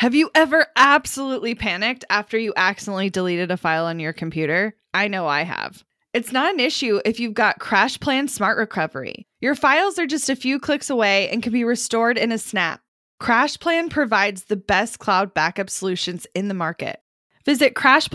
Have you ever absolutely panicked after you accidentally deleted a file on your computer? I know I have. It's not an issue if you've got CrashPlan Smart Recovery. Your files are just a few clicks away and can be restored in a snap. CrashPlan provides the best cloud backup solutions in the market. Visit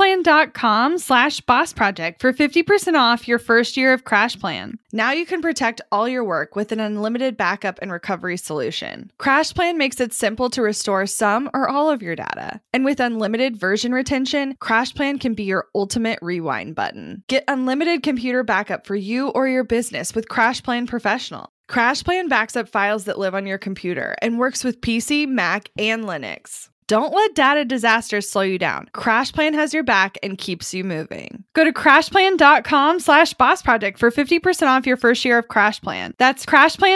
crashplan.com/bossproject for 50% off your first year of CrashPlan. Now you can protect all your work with an unlimited backup and recovery solution. CrashPlan makes it simple to restore some or all of your data. And with unlimited version retention, CrashPlan can be your ultimate rewind button. Get unlimited computer backup for you or your business with CrashPlan Professional. CrashPlan backs up files that live on your computer and works with PC, Mac, and Linux. Don't let data disasters slow you down. CrashPlan has your back and keeps you moving. Go to crashplan.com/bossproject for 50% off your first year of CrashPlan. That's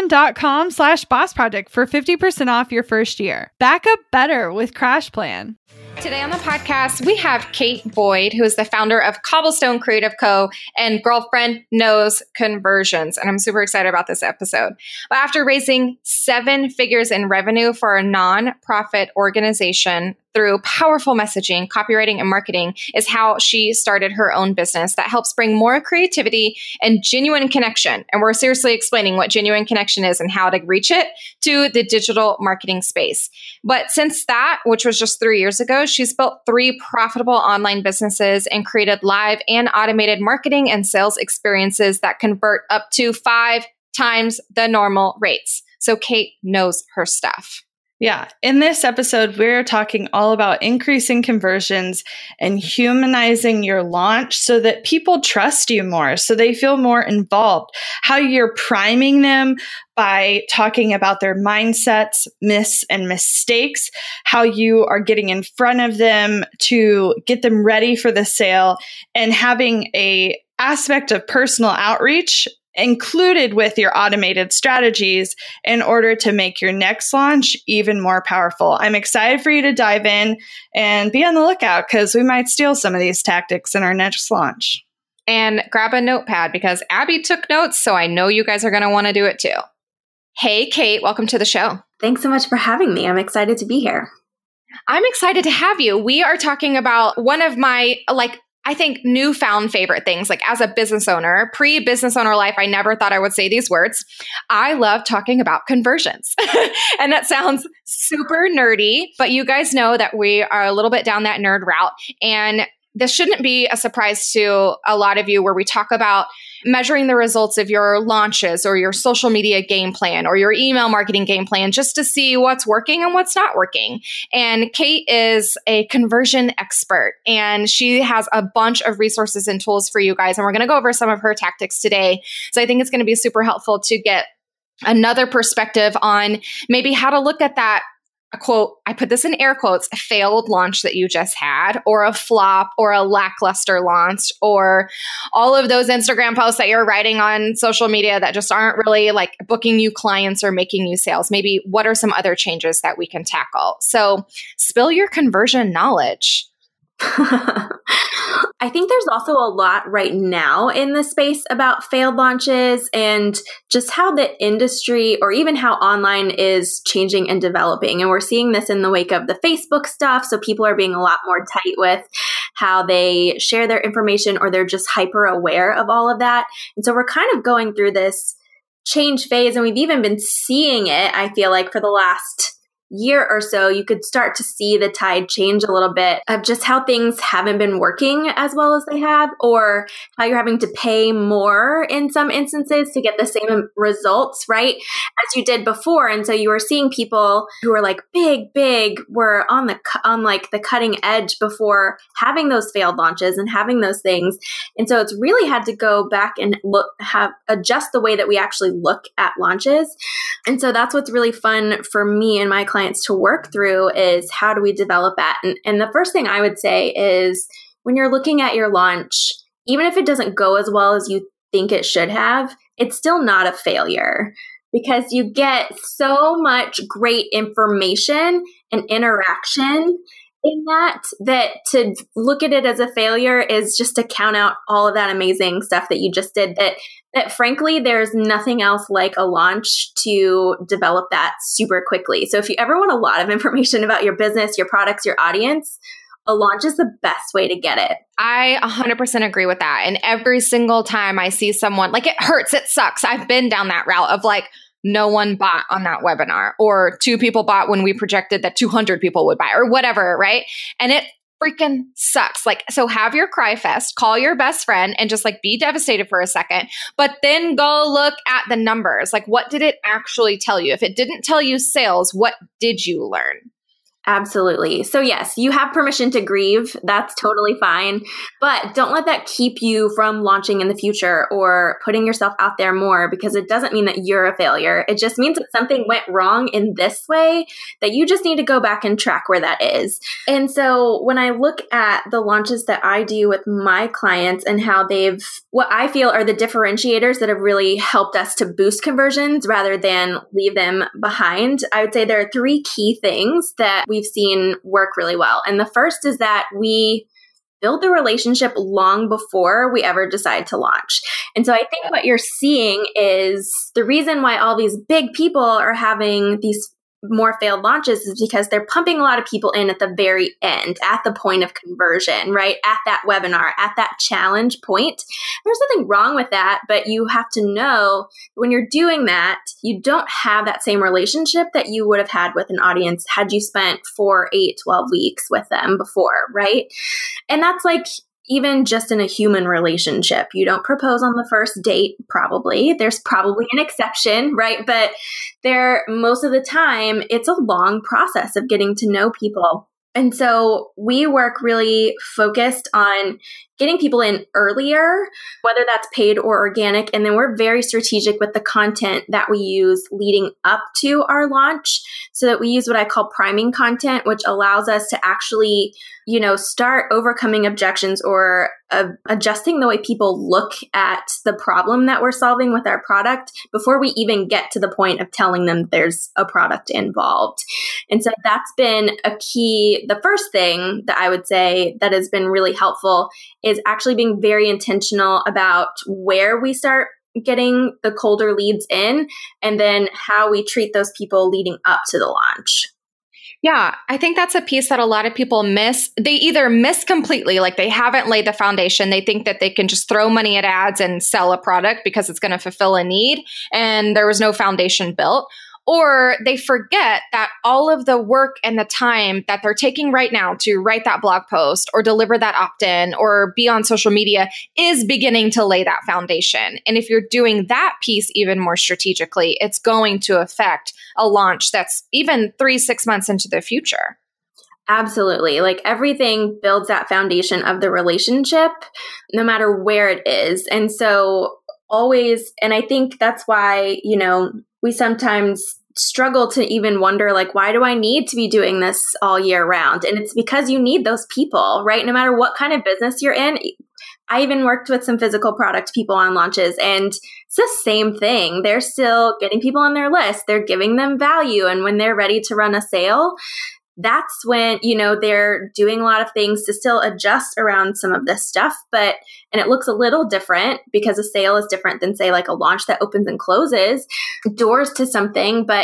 crashplan.com/bossproject for 50% off your first year. Back up better with CrashPlan. Today on the podcast, we have Kate Boyd, who is the founder of Cobblestone Creative Co. and Girlfriend Knows Conversions. And I'm super excited about this episode. But after raising 7 figures in revenue for a nonprofit organization through powerful messaging, copywriting, and marketing is how she started her own business that helps bring more creativity and genuine connection. And we're seriously explaining what genuine connection is and how to reach it to the digital marketing space. But since that, which was just 3 years ago, she's built 3 profitable online businesses and created live and automated marketing and sales experiences that convert up to 5 times the normal rates. So Kate knows her stuff. Yeah. In this episode, we're talking all about increasing conversions and humanizing your launch so that people trust you more, so they feel more involved, how you're priming them by talking about their mindsets, myths, and mistakes, how you are getting in front of them to get them ready for the sale, and having a aspect of personal outreach included with your automated strategies in order to make your next launch even more powerful. I'm excited for you to dive in and be on the lookout because we might steal some of these tactics in our next launch. And grab a notepad because Abby took notes, so I know you guys are going to want to do it too. Hey, Kate, welcome to the show. Thanks so much for having me. I'm excited to be here. I'm excited to have you. We are talking about one of my, I think newfound favorite things, like as a business owner, pre-business owner life, I never thought I would say these words. I love talking about conversions. And that sounds super nerdy, but you guys know that we are a little bit down that nerd route. And this shouldn't be a surprise to a lot of you where we talk about measuring the results of your launches or your social media game plan or your email marketing game plan just to see what's working and what's not working. And Kate is a conversion expert and she has a bunch of resources and tools for you guys. And we're going to go over some of her tactics today. So I think it's going to be super helpful to get another perspective on maybe how to look at that, a quote, I put this in air quotes, a failed launch that you just had, or a flop, or a lackluster launch, or all of those Instagram posts that you're writing on social media that just aren't really like booking you clients or making you sales. Maybe what are some other changes that we can tackle? So spill your conversion knowledge. I think there's also a lot right now in the space about failed launches and just how the industry or even how online is changing and developing. And we're seeing this in the wake of the Facebook stuff. So people are being a lot more tight with how they share their information or they're just hyper aware of all of that. And so we're kind of going through this change phase and we've even been seeing it, I feel like, for the last year or so. You could start to see the tide change a little bit of just how things haven't been working as well as they have, or how you're having to pay more in some instances to get the same results, right, as you did before. And so you were seeing people who were like big, were on like the cutting edge before having those failed launches and having those things. And so it's really had to go back and adjust the way that we actually look at launches. And so that's what's really fun for me and my clients to work through is how do we develop that? And the first thing I would say is when you're looking at your launch, even if it doesn't go as well as you think it should have, it's still not a failure because you get so much great information and interaction in that to look at it as a failure is just to count out all of that amazing stuff that you just did, that frankly, there's nothing else like a launch to develop that super quickly. So if you ever want a lot of information about your business, your products, your audience, a launch is the best way to get it. I 100% agree with that. And every single time I see someone, like, it hurts, it sucks. I've been down that route of like, no one bought on that webinar, or 2 people bought when we projected that 200 people would buy, or whatever, right? And it freaking sucks. Like, so have your cry fest, call your best friend, and just like be devastated for a second, but then go look at the numbers. Like, what did it actually tell you? If it didn't tell you sales, what did you learn? Absolutely. So yes, you have permission to grieve. That's totally fine. But don't let that keep you from launching in the future or putting yourself out there more, because it doesn't mean that you're a failure. It just means that something went wrong in this way that you just need to go back and track where that is. And so when I look at the launches that I do with my clients and how what I feel are the differentiators that have really helped us to boost conversions rather than leave them behind, I would say there are 3 key things that we've seen work really well. And the first is that we build the relationship long before we ever decide to launch. And so I think what you're seeing is the reason why all these big people are having these more failed launches is because they're pumping a lot of people in at the very end, at the point of conversion, right? At that webinar, at that challenge point. There's nothing wrong with that, but you have to know when you're doing that, you don't have that same relationship that you would have had with an audience had you spent 4, 8, 12 weeks with them before, right? And that's like, even just in a human relationship, you don't propose on the first date, probably. There's probably an exception, right? But most of the time, it's a long process of getting to know people. And so we work really focused on getting people in earlier, whether that's paid or organic. And then we're very strategic with the content that we use leading up to our launch, so that we use what I call priming content, which allows us to actually, start overcoming objections or adjusting the way people look at the problem that we're solving with our product before we even get to the point of telling them there's a product involved. And so that's been a key. The first thing that I would say that has been really helpful is actually being very intentional about where we start getting the colder leads in, and then how we treat those people leading up to the launch. Yeah, I think that's a piece that a lot of people miss. They either miss completely, like they haven't laid the foundation. They think that they can just throw money at ads and sell a product because it's going to fulfill a need, and there was no foundation built. Or they forget that all of the work and the time that they're taking right now to write that blog post or deliver that opt-in or be on social media is beginning to lay that foundation. And if you're doing that piece even more strategically, it's going to affect a launch that's even 3-6 months into the future. Absolutely. Like, everything builds that foundation of the relationship, no matter where it is. And so always, and I think that's why, we sometimes struggle to even wonder, like, why do I need to be doing this all year round? And it's because you need those people, right? No matter what kind of business you're in. I even worked with some physical product people on launches, and it's the same thing. They're still getting people on their list. They're giving them value. And when they're ready to run a sale, that's when, they're doing a lot of things to still adjust around some of this stuff. And it looks a little different because a sale is different than, say, like a launch that opens and closes doors to something, but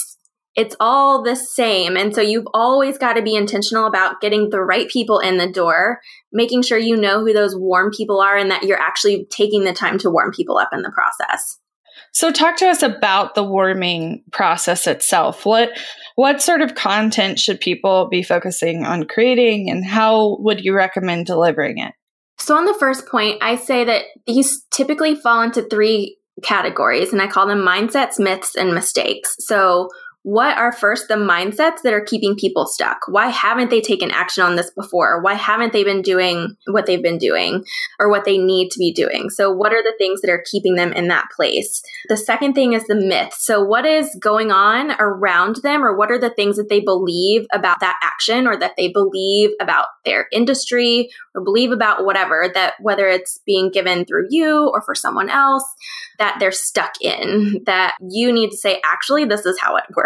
it's all the same. And so you've always got to be intentional about getting the right people in the door, making sure you know who those warm people are, and that you're actually taking the time to warm people up in the process. So talk to us about the warming process itself. What sort of content should people be focusing on creating, and how would you recommend delivering it? So on the first point, I say that these typically fall into 3 categories, and I call them mindsets, myths, and mistakes. So what are first the mindsets that are keeping people stuck? Why haven't they taken action on this before? Why haven't they been doing what they've been doing or what they need to be doing? So what are the things that are keeping them in that place? The second thing is the myth. So what is going on around them, or what are the things that they believe about that action, or that they believe about their industry, or believe about whatever, that whether it's being given through you or for someone else, that they're stuck in, that you need to say, actually, this is how it works.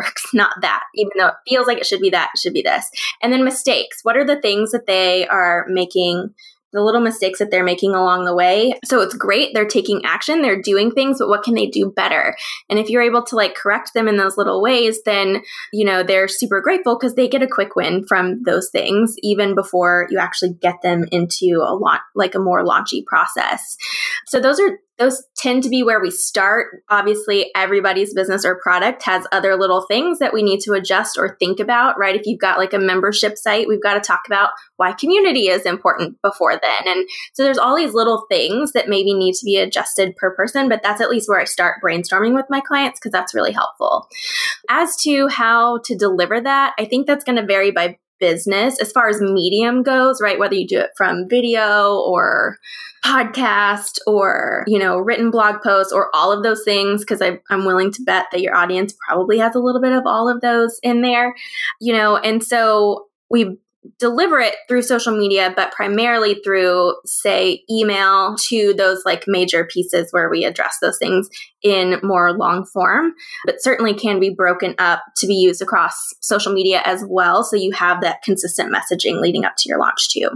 works, not that. Even though it feels like it should be that, it should be this. And then mistakes. What are the things that they are making, the little mistakes that they're making along the way? So it's great. They're taking action, they're doing things, but what can they do better? And if you're able to like correct them in those little ways, then, you know, they're super grateful because they get a quick win from those things, even before you actually get them into a more launchy process. So those tend to be where we start. Obviously, everybody's business or product has other little things that we need to adjust or think about, right? If you've got like a membership site, we've got to talk about why community is important before then. And so there's all these little things that maybe need to be adjusted per person, but that's at least where I start brainstorming with my clients because that's really helpful. As to how to deliver that, I think that's going to vary by business as far as medium goes, right? Whether you do it from video or podcast or, you know, written blog posts or all of those things, because I'm willing to bet that your audience probably has a little bit of all of those in there, you know, and so we deliver it through social media, but primarily through, say, email to those like major pieces where we address those things in more long form, but certainly can be broken up to be used across social media as well. So you have that consistent messaging leading up to your launch too.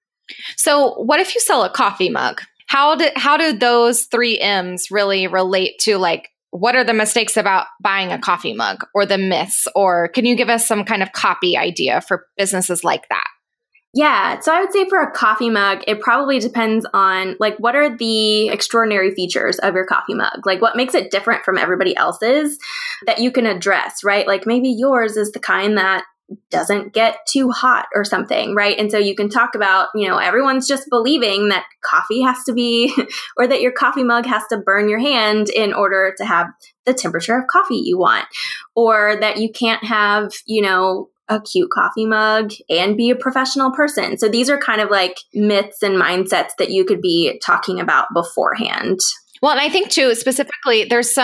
So what if you sell a coffee mug? How do those 3 M's really relate to like, what are the mistakes about buying a coffee mug or the myths? Or can you give us some kind of copy idea for businesses like that? Yeah. So I would say for a coffee mug, it probably depends on like, what are the extraordinary features of your coffee mug? Like what makes it different from everybody else's that you can address, right? Like maybe yours is the kind that doesn't get too hot or something, right? And so you can talk about, you know, everyone's just believing that coffee has to be, or that your coffee mug has to burn your hand in order to have the temperature of coffee you want, or that you can't have, you know, a cute coffee mug and be a professional person. So these are kind of like myths and mindsets that you could be talking about beforehand. Well, and I think too, specifically,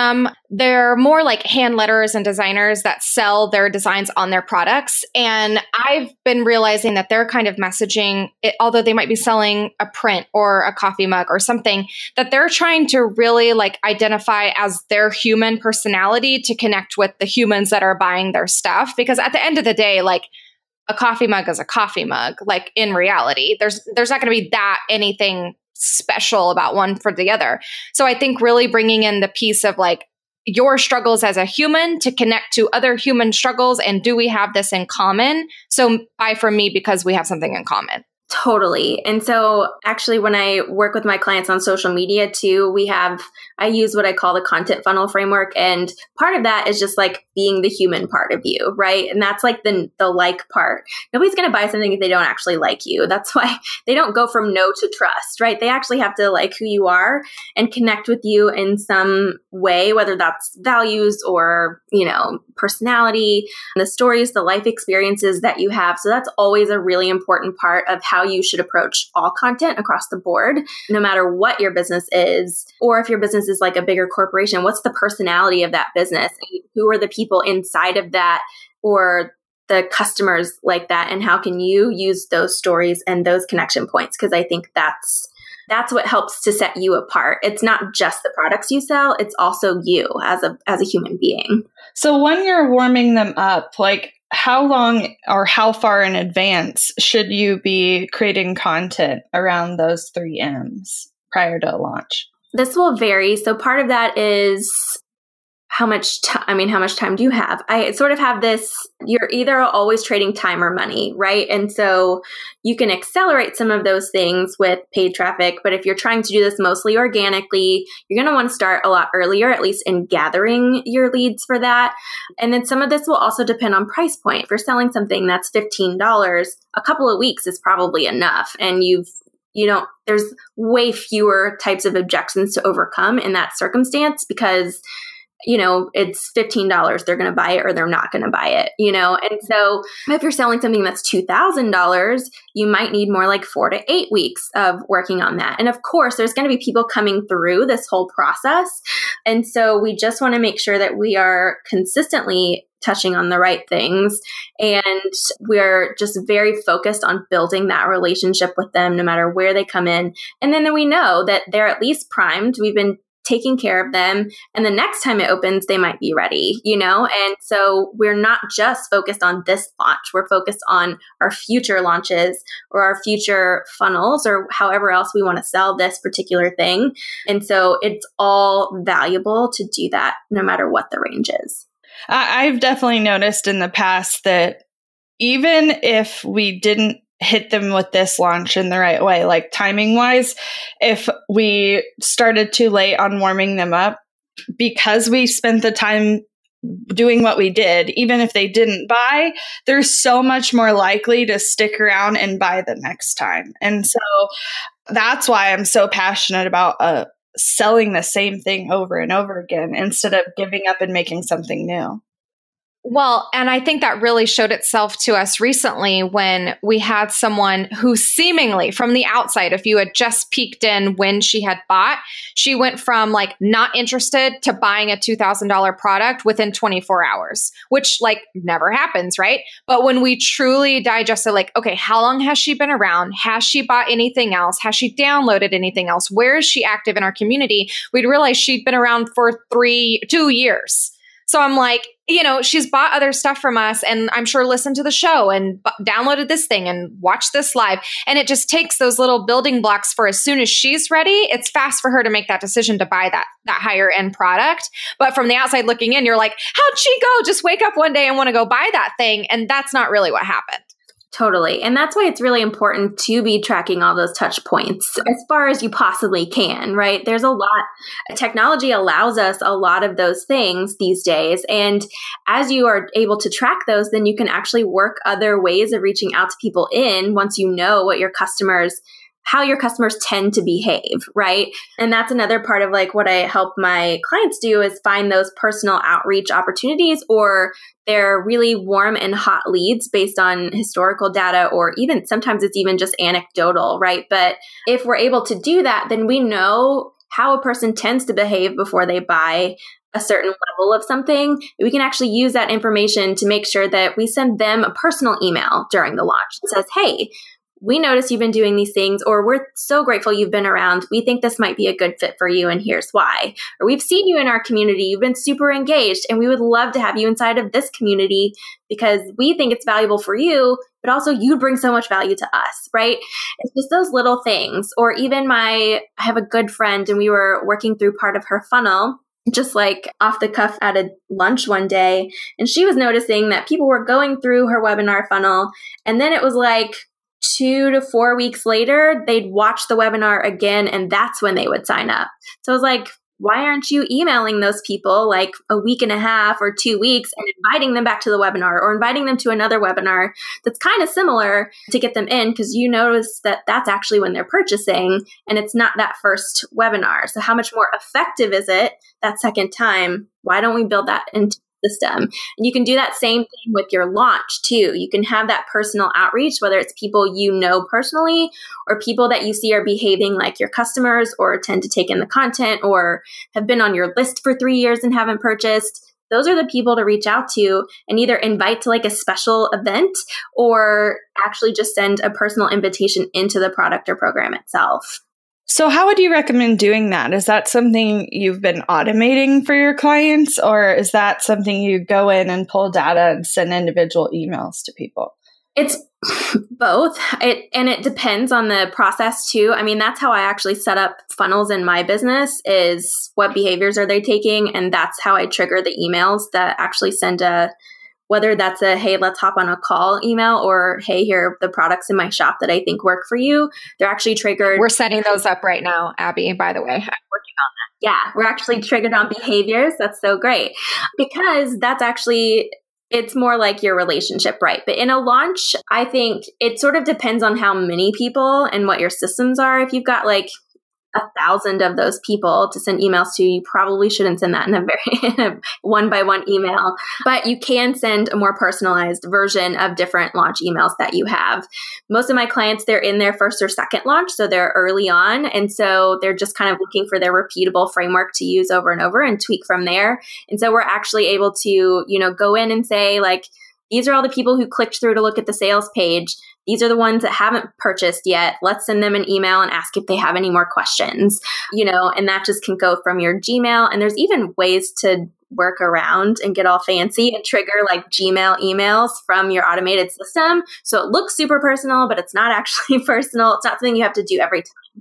there are more like hand letters and designers that sell their designs on their products. And I've been realizing that they're kind of messaging, although they might be selling a print or a coffee mug or something, that they're trying to really like identify as their human personality to connect with the humans that are buying their stuff. Because at the end of the day, like a coffee mug is a coffee mug. Like in reality, there's not going to be that anything special about one for the other. So I think really bringing in the piece of like your struggles as a human to connect to other human struggles, and do we have this in common? So buy from me because we have something in common. Totally. And so actually when I work with my clients on social media too, I use what I call the content funnel framework. And part of that is just like being the human part of you, right? And that's like the like part. Nobody's going to buy something if they don't actually like you. That's why they don't go from no to trust, right? They actually have to like who you are and connect with you in some way, whether that's values or, you know, personality, the stories, the life experiences that you have. So that's always a really important part of how you should approach all content across the board, no matter what your business is, or if your business is like a bigger corporation, what's the personality of that business? Who are the people inside of that, or the customers like that? And how can you use those stories and those connection points? Because I think that's what helps to set you apart. It's not just the products you sell, it's also you as a human being. So when you're warming them up, like how long or how far in advance should you be creating content around those 3 M's prior to a launch? This will vary. So part of that is how much time do you have? I sort of have this, you're either always trading time or money, right? And so you can accelerate some of those things with paid traffic, but if you're trying to do this mostly organically, you're going to want to start a lot earlier, at least in gathering your leads for that. And then some of this will also depend on price point. If you're selling something that's $15, a couple of weeks is probably enough. And there's way fewer types of objections to overcome in that circumstance because it's $15. They're going to buy it or they're not going to buy it, And so if you're selling something that's $2,000, you might need more like 4 to 8 weeks of working on that. And of course, there's going to be people coming through this whole process. And so we just want to make sure that we are consistently touching on the right things. And we're just very focused on building that relationship with them, no matter where they come in. And then we know that they're at least primed. We've been taking care of them. And the next time it opens, they might be ready, And so we're not just focused on this launch. We're focused on our future launches or our future funnels or however else we want to sell this particular thing. And so it's all valuable to do that no matter what the range is. I've definitely noticed in the past that even if we didn't hit them with this launch in the right way, like timing wise, if we started too late on warming them up, because we spent the time doing what we did, even if they didn't buy, they're so much more likely to stick around and buy the next time. And so that's why I'm so passionate about selling the same thing over and over again instead of giving up and making something new. Well, and I think that really showed itself to us recently when we had someone who seemingly from the outside, if you had just peeked in when she had bought, she went from like not interested to buying a $2,000 product within 24 hours, which like never happens, right? But when we truly digested like, okay, how long has she been around? Has she bought anything else? Has she downloaded anything else? Where is she active in our community? We'd realize she'd been around for 2 years. So I'm like, she's bought other stuff from us and I'm sure listened to the show and downloaded this thing and watched this live. And it just takes those little building blocks for as soon as she's ready, it's fast for her to make that decision to buy that higher end product. But from the outside looking in, you're like, how'd she go? Just wake up one day and want to go buy that thing. And that's not really what happened. Totally. And that's why it's really important to be tracking all those touch points as far as you possibly can, right? There's a lot. Technology allows us a lot of those things these days. And as you are able to track those, then you can actually work other ways of reaching out to people once you know what how your customers tend to behave, right? And that's another part of like what I help my clients do is find those personal outreach opportunities, or they're really warm and hot leads based on historical data, or even sometimes it's even just anecdotal, right? But if we're able to do that, then we know how a person tends to behave before they buy a certain level of something. We can actually use that information to make sure that we send them a personal email during the launch that says, hey, we notice you've been doing these things, or we're so grateful you've been around. We think this might be a good fit for you, and here's why. Or we've seen you in our community. You've been super engaged, and we would love to have you inside of this community because we think it's valuable for you, but also you bring so much value to us, right? It's just those little things. Or even I have a good friend, and we were working through part of her funnel, just like off the cuff at a lunch one day, and she was noticing that people were going through her webinar funnel, and then it was like 2 to 4 weeks later, they'd watch the webinar again, and that's when they would sign up. So I was like, why aren't you emailing those people like a week and a half or 2 weeks and inviting them back to the webinar, or inviting them to another webinar that's kind of similar to get them in? Because you notice that that's actually when they're purchasing and it's not that first webinar. So how much more effective is it that second time? Why don't we build that into system? And you can do that same thing with your launch too. You can have that personal outreach, whether it's people you know personally or people that you see are behaving like your customers or tend to take in the content or have been on your list for 3 years and haven't purchased. Those are the people to reach out to and either invite to like a special event or actually just send a personal invitation into the product or program itself. So how would you recommend doing that? Is that something you've been automating for your clients, or is that something you go in and pull data and send individual emails to people? It's both. It depends on the process too. I mean, that's how I actually set up funnels in my business, is what behaviors are they taking? And that's how I trigger the emails that actually send whether that's a, hey, let's hop on a call email, or, hey, here are the products in my shop that I think work for you. They're actually triggered. We're setting those up right now, Abby, by the way. I'm working on that. Yeah, we're actually triggered on behaviors. That's so great. Because that's actually, it's more like your relationship, right? But in a launch, I think it sort of depends on how many people and what your systems are. If you've got like 1,000 of those people to send emails to, you probably shouldn't send that in a one-by-one email, but you can send a more personalized version of different launch emails that you have. Most of my clients, they're in their first or second launch, so they're early on. And so they're just kind of looking for their repeatable framework to use over and over and tweak from there. And so we're actually able to, go in and say like, these are all the people who clicked through to look at the sales page. these are the ones that haven't purchased yet. Let's send them an email and ask if they have any more questions, and that just can go from your Gmail. And there's even ways to work around and get all fancy and trigger like Gmail emails from your automated system. So it looks super personal, but it's not actually personal. It's not something you have to do every time.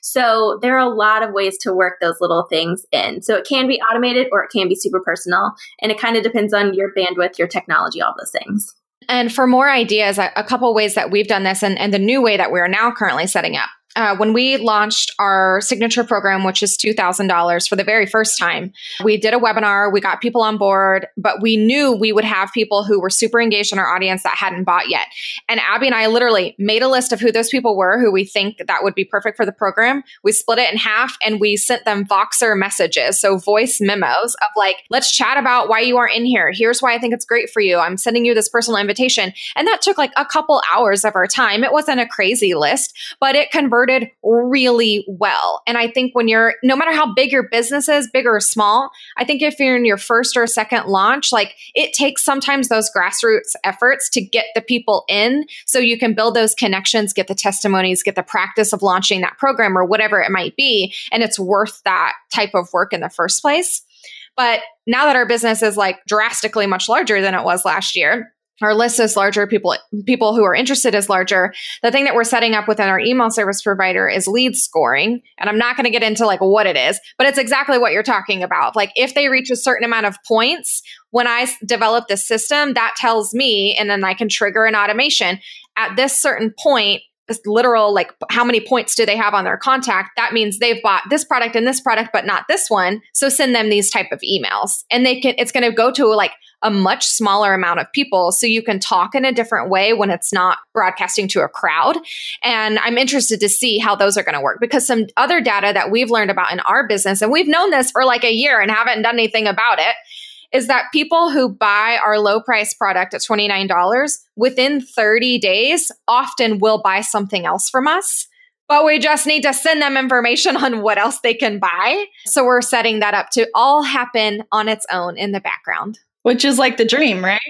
So there are a lot of ways to work those little things in. So it can be automated or it can be super personal. And it kind of depends on your bandwidth, your technology, all those things. And for more ideas, a couple ways that we've done this and the new way that we're now currently setting up. When we launched our signature program, which is $2,000 for the very first time, we did a webinar, we got people on board, but we knew we would have people who were super engaged in our audience that hadn't bought yet. And Abby and I literally made a list of who those people were, who we think that would be perfect for the program. We split it in half and we sent them Voxer messages, so voice memos of like, let's chat about why you are in here. Here's why I think it's great for you. I'm sending you this personal invitation. And that took like a couple hours of our time. It wasn't a crazy list, but it converted really well. And I think when no matter how big your business is, big or small, I think if you're in your first or second launch, like it takes sometimes those grassroots efforts to get the people in so you can build those connections, get the testimonies, get the practice of launching that program or whatever it might be. And it's worth that type of work in the first place. But now that our business is like drastically much larger than it was last year, our list is larger, people who are interested is larger. The thing that we're setting up within our email service provider is lead scoring. And I'm not going to get into like what it is, but it's exactly what you're talking about. Like if they reach a certain amount of points, when I develop this system, that tells me, and then I can trigger an automation at this certain point. This literal, like how many points do they have on their contact? That means they've bought this product and this product, but not this one. So send them these type of emails, and it's going to go to like a much smaller amount of people. So you can talk in a different way when it's not broadcasting to a crowd. And I'm interested to see how those are going to work, because some other data that we've learned about in our business, and we've known this for like a year and haven't done anything about it, is that people who buy our low price product at $29 within 30 days often will buy something else from us. But we just need to send them information on what else they can buy. So we're setting that up to all happen on its own in the background. Which is like the dream, right?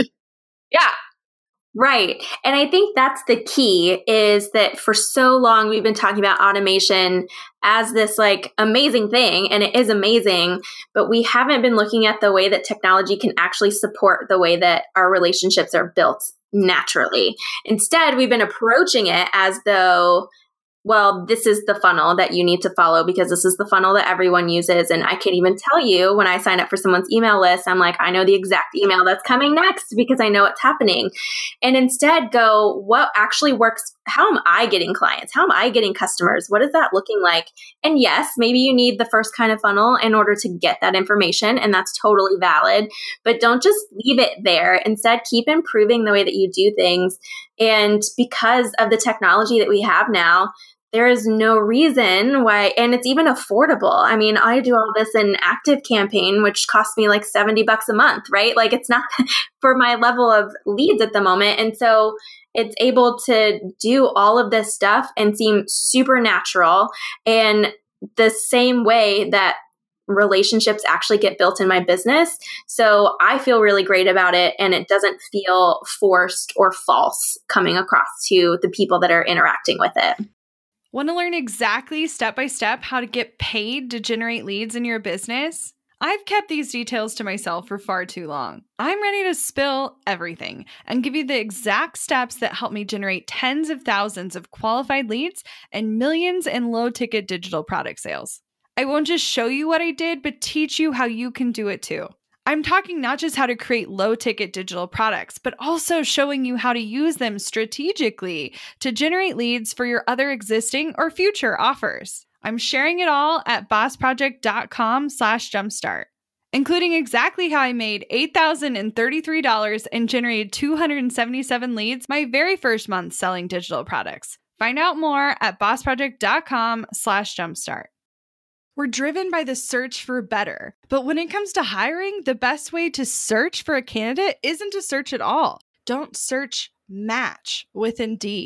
Yeah. Right. And I think that's the key, is that for so long we've been talking about automation as this like amazing thing, and it is amazing, but we haven't been looking at the way that technology can actually support the way that our relationships are built naturally. Instead, we've been approaching it as though, well, this is the funnel that you need to follow because this is the funnel that everyone uses. And I can even tell you when I sign up for someone's email list, I'm like, I know the exact email that's coming next because I know what's happening. And instead go, what actually works? How am I getting clients? How am I getting customers? What is that looking like? And yes, maybe you need the first kind of funnel in order to get that information. And that's totally valid. But don't just leave it there. Instead, keep improving the way that you do things. And because of the technology that we have now, there is no reason why, and it's even affordable. I mean, I do all this in ActiveCampaign, which costs me like $70 a month, right? Like it's not for my level of leads at the moment. And so it's able to do all of this stuff and seem super natural, and the same way that relationships actually get built in my business. So I feel really great about it, and it doesn't feel forced or false coming across to the people that are interacting with it. Want to learn exactly step by step how to get paid to generate leads in your business? I've kept these details to myself for far too long. I'm ready to spill everything and give you the exact steps that help me generate tens of thousands of qualified leads and millions in low-ticket digital product sales. I won't just show you what I did, but teach you how you can do it too. I'm talking not just how to create low-ticket digital products, but also showing you how to use them strategically to generate leads for your other existing or future offers. I'm sharing it all at bossproject.com/jumpstart, including exactly how I made $8,033 and generated 277 leads my very first month selling digital products. Find out more at bossproject.com/jumpstart. We're driven by the search for better. But when it comes to hiring, the best way to search for a candidate isn't to search at all. Don't search, match with Indeed.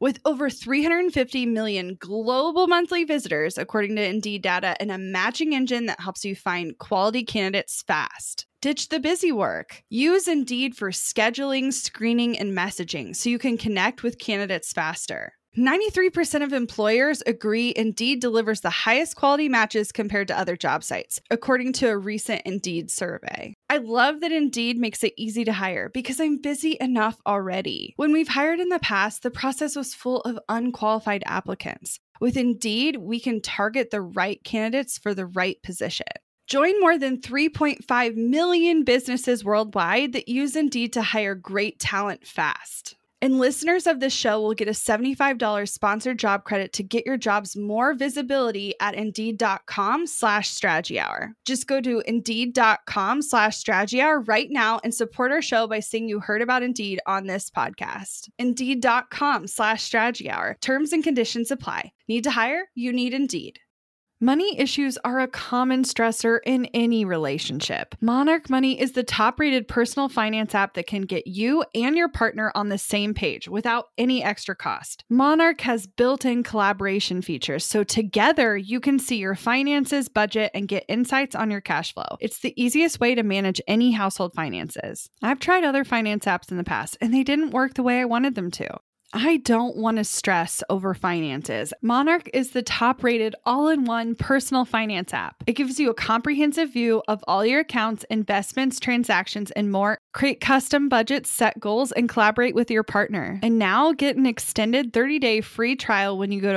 With over 350 million global monthly visitors, according to Indeed data, and a matching engine that helps you find quality candidates fast. Ditch the busy work. Use Indeed for scheduling, screening, and messaging so you can connect with candidates faster. 93% of employers agree Indeed delivers the highest quality matches compared to other job sites, according to a recent Indeed survey. I love that Indeed makes it easy to hire because I'm busy enough already. When we've hired in the past, the process was full of unqualified applicants. With Indeed, we can target the right candidates for the right position. Join more than 3.5 million businesses worldwide that use Indeed to hire great talent fast. And listeners of this show will get a $75 sponsored job credit to get your jobs more visibility at Indeed.com/Strategy Hour. Just go to Indeed.com/Strategy Hour right now and support our show by saying you heard about Indeed on this podcast. Indeed.com/Strategy Hour. Terms and conditions apply. Need to hire? You need Indeed. Money issues are a common stressor in any relationship. Monarch Money is the top-rated personal finance app that can get you and your partner on the same page without any extra cost. Monarch has built-in collaboration features, so together you can see your finances, budget, and get insights on your cash flow. It's the easiest way to manage any household finances. I've tried other finance apps in the past, and they didn't work the way I wanted them to. I don't want to stress over finances. Monarch is the top-rated all-in-one personal finance app. It gives you a comprehensive view of all your accounts, investments, transactions, and more. Create custom budgets, set goals, and collaborate with your partner. And now get an extended 30-day free trial when you go to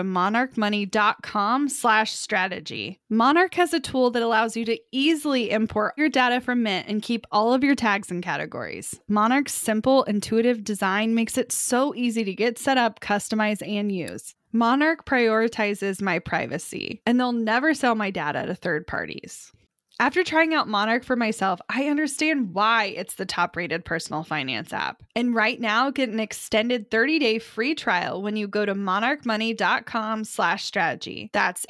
monarchmoney.com/strategy. Monarch has a tool that allows you to easily import your data from Mint and keep all of your tags and categories. Monarch's simple, intuitive design makes it so easy to get set up, customize, and use. Monarch prioritizes my privacy, and they'll never sell my data to third parties. After trying out Monarch for myself, I understand why it's the top-rated personal finance app. And right now, get an extended 30-day free trial when you go to monarchmoney.com/strategy. That's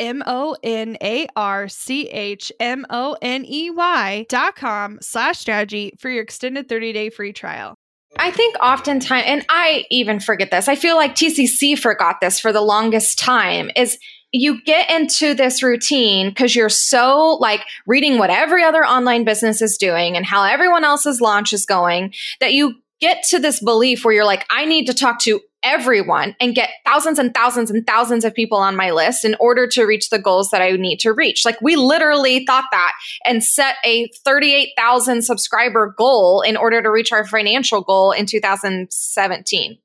MONARCHMONEY.com/strategy for your extended 30-day free trial. I think oftentimes, and I even forget this, I feel like TCC forgot this for the longest time, is you get into this routine because you're so like reading what every other online business is doing and how everyone else's launch is going, that you get to this belief where you're like, I need to talk to everyone and get thousands and thousands and thousands of people on my list in order to reach the goals that I need to reach. Like we literally thought that and set a 38,000 subscriber goal in order to reach our financial goal in 2017.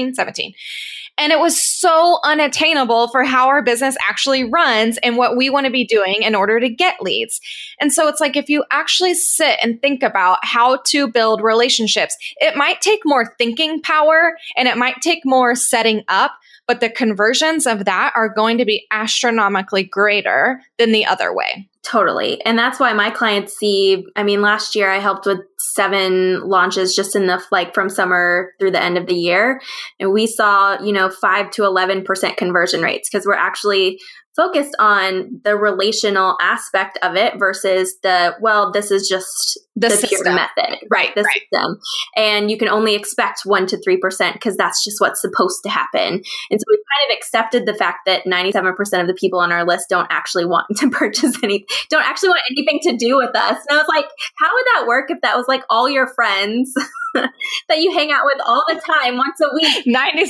And it was so unattainable for how our business actually runs and what we want to be doing in order to get leads. And so it's like, if you actually sit and think about how to build relationships, it might take more thinking power and it might take more setting up, but the conversions of that are going to be astronomically greater than the other way. Totally. And that's why my clients see, last year I helped with 7 launches just in the from summer through the end of the year. And we saw, 5 to 11% conversion rates because we're actually focused on the relational aspect of it versus this is just the pure method, right? The system. And you can only expect 1 to 3% because that's just what's supposed to happen. And so we've kind of accepted the fact that 97% of the people on our list don't actually want to purchase don't actually want anything to do with us. And I was like, how would that work if that was like all your friends that you hang out with all the time once a week?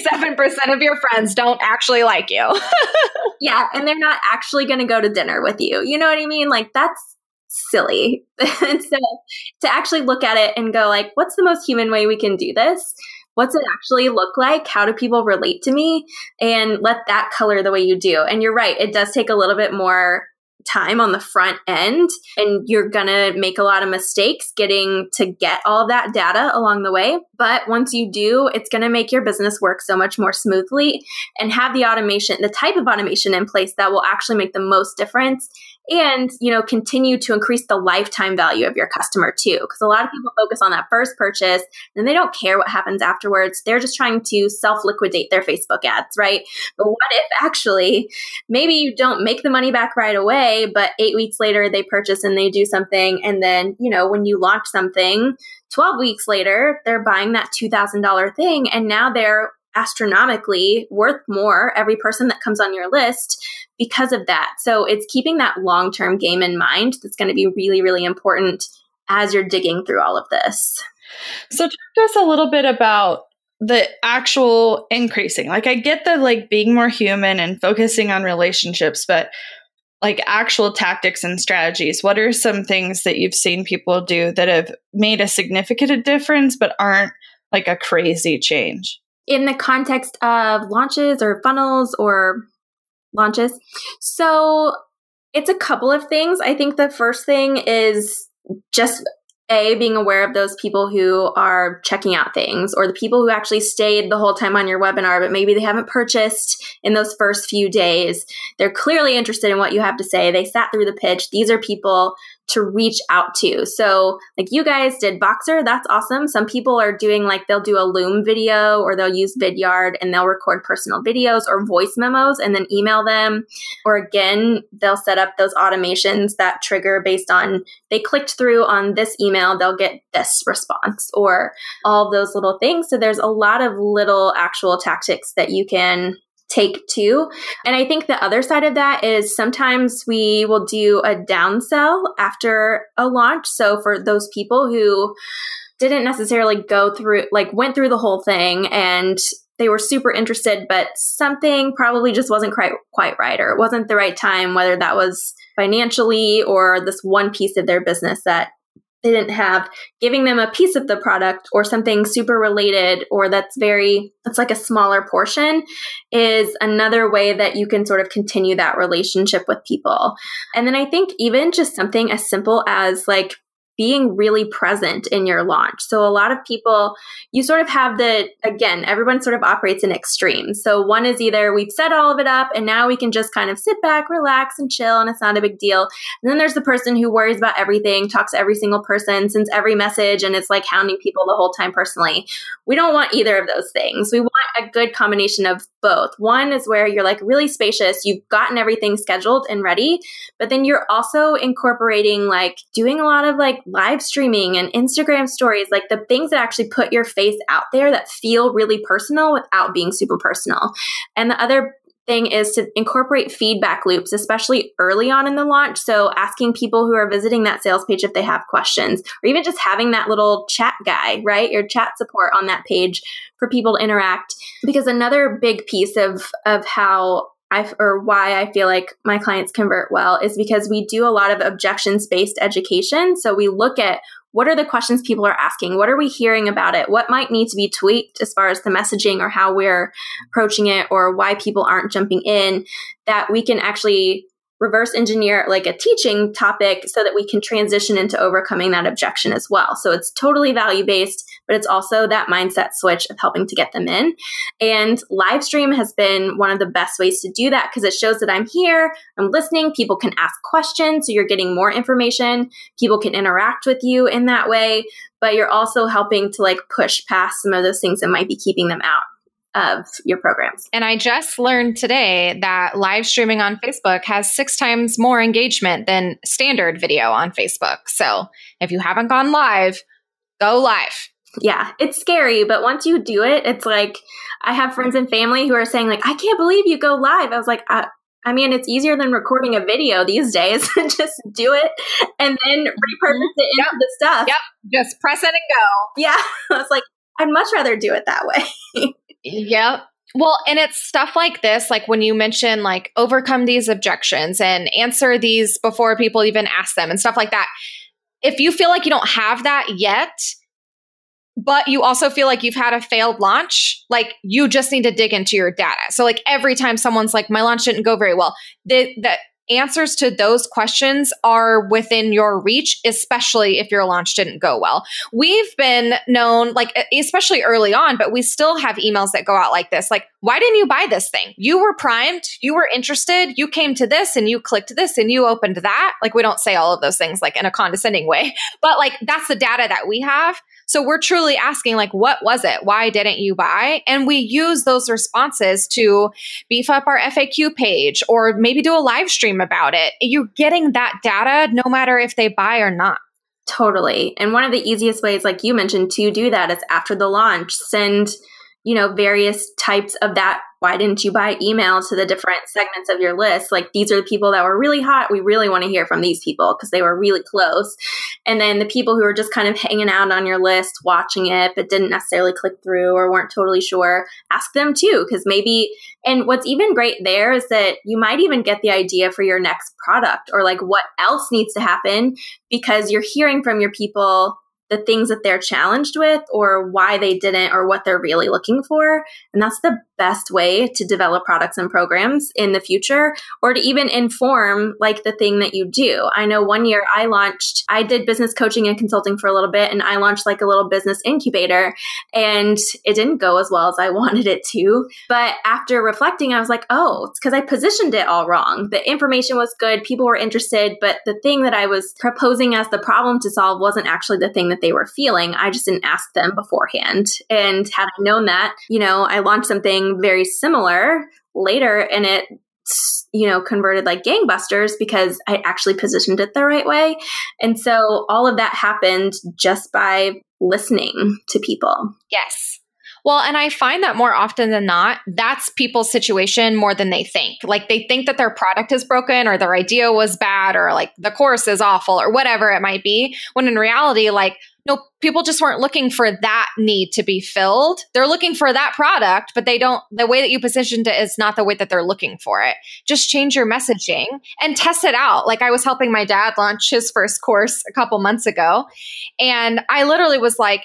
97% of your friends don't actually like you. Yeah. And they're not actually going to go to dinner with you. You know what I mean? Like that's silly. And so to actually look at it and go like, what's the most human way we can do this? What's it actually look like? How do people relate to me? And let that color the way you do. And you're right. It does take a little bit more time on the front end, and you're going to make a lot of mistakes getting to get all of that data along the way. But once you do, it's going to make your business work so much more smoothly and have the type of automation in place that will actually make the most difference and, continue to increase the lifetime value of your customer too. Because a lot of people focus on that first purchase and they don't care what happens afterwards. They're just trying to self-liquidate their Facebook ads, right? But what if actually maybe you don't make the money back right away, but 8 weeks later they purchase and they do something. And then, when you launch something, 12 weeks later, they're buying that $2,000 thing. And now they're astronomically worth more, every person that comes on your list, because of that. So it's keeping that long-term game in mind that's going to be really, really important as you're digging through all of this. So talk to us a little bit about the actual increasing. Like, I get the like being more human and focusing on relationships, but like actual tactics and strategies, what are some things that you've seen people do that have made a significant difference but aren't like a crazy change? In the context of launches or funnels or launches, so it's a couple of things. I think the first thing is just being aware of those people who are checking out things, or the people who actually stayed the whole time on your webinar, but maybe they haven't purchased in those first few days. They're clearly interested in what you have to say. They sat through the pitch. These are people to reach out to. So like you guys did Voxer, that's awesome. Some people are doing like, they'll do a Loom video or they'll use Vidyard and they'll record personal videos or voice memos and then email them. Or again, they'll set up those automations that trigger based on they clicked through on this email, they'll get this response or all those little things. So there's a lot of little actual tactics that you can take too. And I think the other side of that is sometimes we will do a downsell after a launch. So for those people who didn't necessarily go through, like went through the whole thing and they were super interested, but something probably just wasn't quite right, or it wasn't the right time, whether that was financially or this one piece of their business that they didn't have, giving them a piece of the product or something super related, or that's like a smaller portion, is another way that you can sort of continue that relationship with people. And then I think even just something as simple as like being really present in your launch. So a lot of people, you sort of have again, everyone sort of operates in extremes. So one is either we've set all of it up and now we can just kind of sit back, relax and chill and it's not a big deal. And then there's the person who worries about everything, talks to every single person, sends every message, and it's like hounding people the whole time personally. We don't want either of those things. We want a good combination of both. One is where you're like really spacious, you've gotten everything scheduled and ready, but then you're also incorporating like doing a lot of like live streaming and Instagram stories, like the things that actually put your face out there that feel really personal without being super personal. And the other thing is to incorporate feedback loops, especially early on in the launch. So asking people who are visiting that sales page if they have questions, or even just having that little chat guy, right? Your chat support on that page for people to interact. Because another big piece of how why I feel like my clients convert well is because we do a lot of objections-based education. So we look at what are the questions people are asking? What are we hearing about it? What might need to be tweaked as far as the messaging or how we're approaching it, or why people aren't jumping in, that we can actually reverse engineer like a teaching topic so that we can transition into overcoming that objection as well. So it's totally value-based, but it's also that mindset switch of helping to get them in. And live stream has been one of the best ways to do that because it shows that I'm here, I'm listening, people can ask questions, so you're getting more information, people can interact with you in that way, but you're also helping to like push past some of those things that might be keeping them out of your programs. And I just learned today that live streaming on Facebook has 6 times more engagement than standard video on Facebook. So if you haven't gone live, go live. Yeah, it's scary, but once you do it, it's like, I have friends and family who are saying like, I can't believe you go live. I was like, I mean, it's easier than recording a video these days. Just do it and then repurpose it into the stuff. Yep, just press it and go. Yeah, I was like, I'd much rather do it that way. Yep. Well, and it's stuff like this, like when you mention like overcome these objections and answer these before people even ask them and stuff like that. If you feel like you don't have that yet, but you also feel like you've had a failed launch, like you just need to dig into your data. So like every time someone's like, my launch didn't go very well, the answers to those questions are within your reach, especially if your launch didn't go well. We've been known, like, especially early on, but we still have emails that go out like this. Like, why didn't you buy this thing? You were primed, you were interested, you came to this and you clicked this and you opened that. Like, we don't say all of those things like in a condescending way, but like, that's the data that we have. So we're truly asking, like, what was it? Why didn't you buy? And we use those responses to beef up our FAQ page or maybe do a live stream about it. You're getting that data no matter if they buy or not. Totally. And one of the easiest ways, like you mentioned, to do that is after the launch, send various types of that. Why didn't you buy email to the different segments of your list? Like, these are the people that were really hot. We really want to hear from these people because they were really close. And then the people who were just kind of hanging out on your list, watching it, but didn't necessarily click through or weren't totally sure, ask them too. Because maybe, and what's even great there is that you might even get the idea for your next product or like what else needs to happen because you're hearing from your people the things that they're challenged with or why they didn't or what they're really looking for. And that's the best way to develop products and programs in the future or to even inform like the thing that you do. I know one year I did business coaching and consulting for a little bit and I launched like a little business incubator and it didn't go as well as I wanted it to. But after reflecting, I was like, oh, it's because I positioned it all wrong. The information was good. People were interested, but the thing that I was proposing as the problem to solve wasn't actually the thing that they were feeling. I just didn't ask them beforehand. And had I known that, I launched something very similar later and it, converted like gangbusters because I actually positioned it the right way. And so all of that happened just by listening to people. Yes. Well, and I find that more often than not, that's people's situation more than they think. Like they think that their product is broken or their idea was bad or like the course is awful or whatever it might be. When in reality, like, no, people just weren't looking for that need to be filled. They're looking for that product, but the way that you positioned it is not the way that they're looking for it. Just change your messaging and test it out. Like I was helping my dad launch his first course a couple months ago. And I literally was like,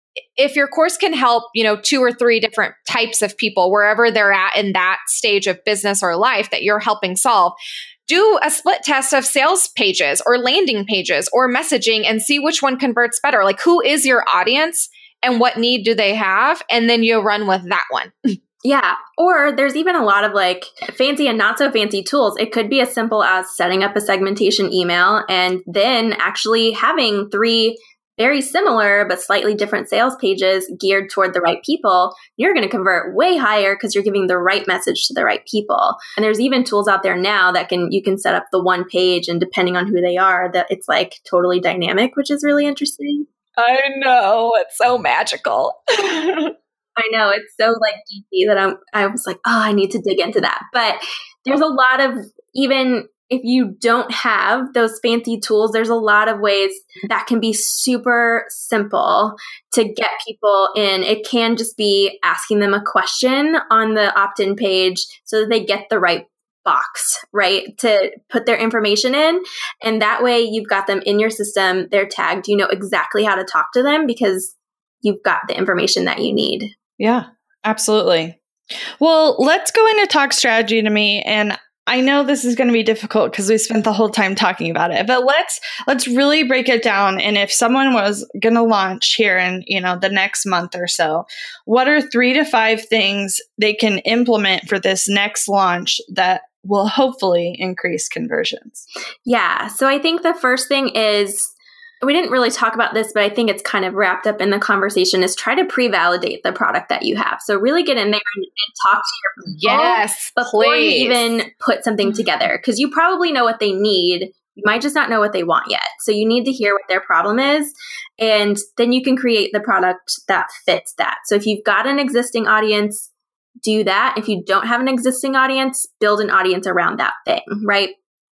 if your course can help, 2 or 3 different types of people, wherever they're at in that stage of business or life that you're helping solve, do a split test of sales pages or landing pages or messaging and see which one converts better. Like who is your audience and what need do they have? And then you run with that one. Yeah. Or there's even a lot of like fancy and not so fancy tools. It could be as simple as setting up a segmentation email and then actually having 3 very similar but slightly different sales pages geared toward the right people. You're going to convert way higher because you're giving the right message to the right people. And there's even tools out there now that you can set up the one page and depending on who they are, that it's like totally dynamic, which is really interesting. I know. It's so magical. I know. It's so like geeky that I was like, oh, I need to dig into that. But there's a lot of, even if you don't have those fancy tools, there's a lot of ways that can be super simple to get people in. It can just be asking them a question on the opt-in page so that they get the right box, right, to put their information in. And that way you've got them in your system. They're tagged. You know exactly how to talk to them because you've got the information that you need. Yeah, absolutely. Well, let's go into talk strategy to me. And I know this is going to be difficult because we spent the whole time talking about it, but let's really break it down. And if someone was going to launch here in, the next month or so, what are 3 to 5 things they can implement for this next launch that will hopefully increase conversions? Yeah. So I think the first thing is, we didn't really talk about this, but I think it's kind of wrapped up in the conversation, is try to pre-validate the product that you have. So really get in there and talk to your people. Yes, before please. you even put something together, because you probably know what they need. You might just not know what they want yet. So you need to hear what their problem is, and then you can create the product that fits that. So if you've got an existing audience, do that. If you don't have an existing audience, build an audience around that thing, right?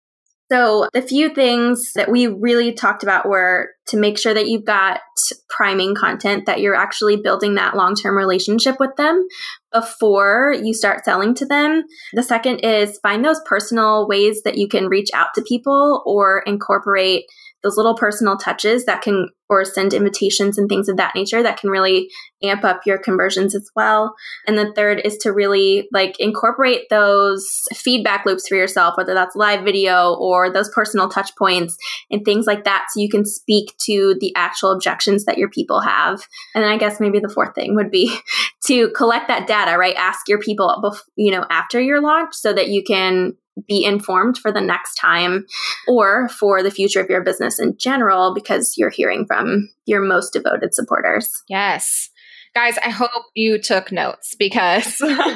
So the few things that we really talked about were to make sure that you've got priming content, that you're actually building that long-term relationship with them before you start selling to them. The second is find those personal ways that you can reach out to people or incorporate those little personal touches that can, or send invitations and things of that nature that can really amp up your conversions as well. And the third is to really incorporate those feedback loops for yourself, whether that's live video or those personal touch points and things like that, so you can speak to the actual objections that your people have. And then I guess maybe the fourth thing would be to collect that data, right? Ask your people, after your launch so that you can be informed for the next time or for the future of your business in general, because you're hearing from your most devoted supporters. Yes. Guys, I hope you took notes because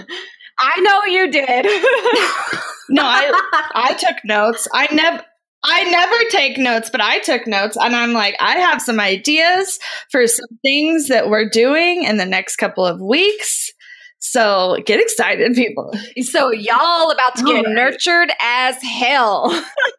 I know you did. No, I took notes. I never take notes, but I took notes, and I'm like, I have some ideas for some things that we're doing in the next couple of weeks. So get excited, people. So y'all about to get nurtured as hell.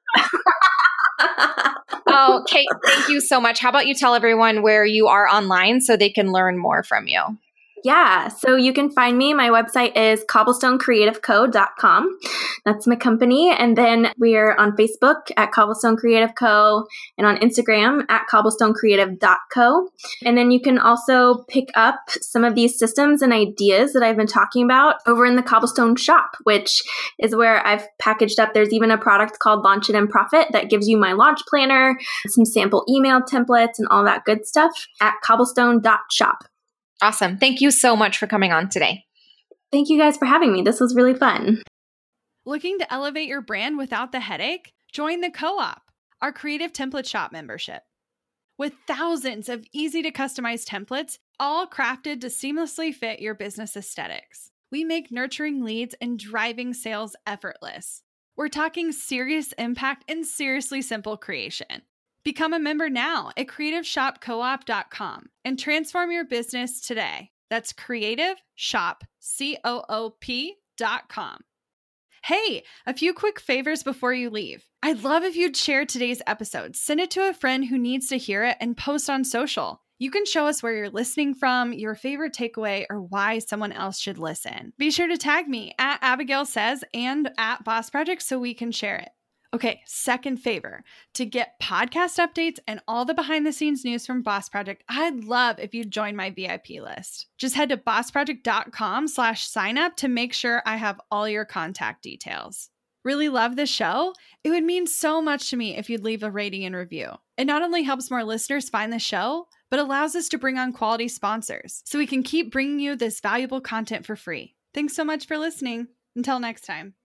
Oh, Kate, thank you so much. How about you tell everyone where you are online so they can learn more from you? Yeah, so you can find me. My website is cobblestonecreativeco.com. That's my company. And then we're on Facebook at Cobblestone Creative Co. and on Instagram at cobblestonecreative.co. And then you can also pick up some of these systems and ideas that I've been talking about over in the Cobblestone shop, which is where I've packaged up. There's even a product called Launch It and Profit that gives you my launch planner, some sample email templates, and all that good stuff at cobblestone.shop. Awesome. Thank you so much for coming on today. Thank you guys for having me. This was really fun. Looking to elevate your brand without the headache? Join the Co-op, our creative template shop membership. With thousands of easy to customize templates, all crafted to seamlessly fit your business aesthetics, we make nurturing leads and driving sales effortless. We're talking serious impact and seriously simple creation. Become a member now at creativeshopcoop.com and transform your business today. That's creativeshopcoop.com. Hey, a few quick favors before you leave. I'd love if you'd share today's episode, send it to a friend who needs to hear it, and post on social. You can show us where you're listening from, your favorite takeaway, or why someone else should listen. Be sure to tag me at Abigail Says and at Boss Project so we can share it. Okay, second favor, to get podcast updates and all the behind the scenes news from Boss Project, I'd love if you'd join my VIP list. Just head to bossproject.com/sign up to make sure I have all your contact details. Really love the show? It would mean so much to me if you'd leave a rating and review. It not only helps more listeners find the show, but allows us to bring on quality sponsors so we can keep bringing you this valuable content for free. Thanks so much for listening. Until next time.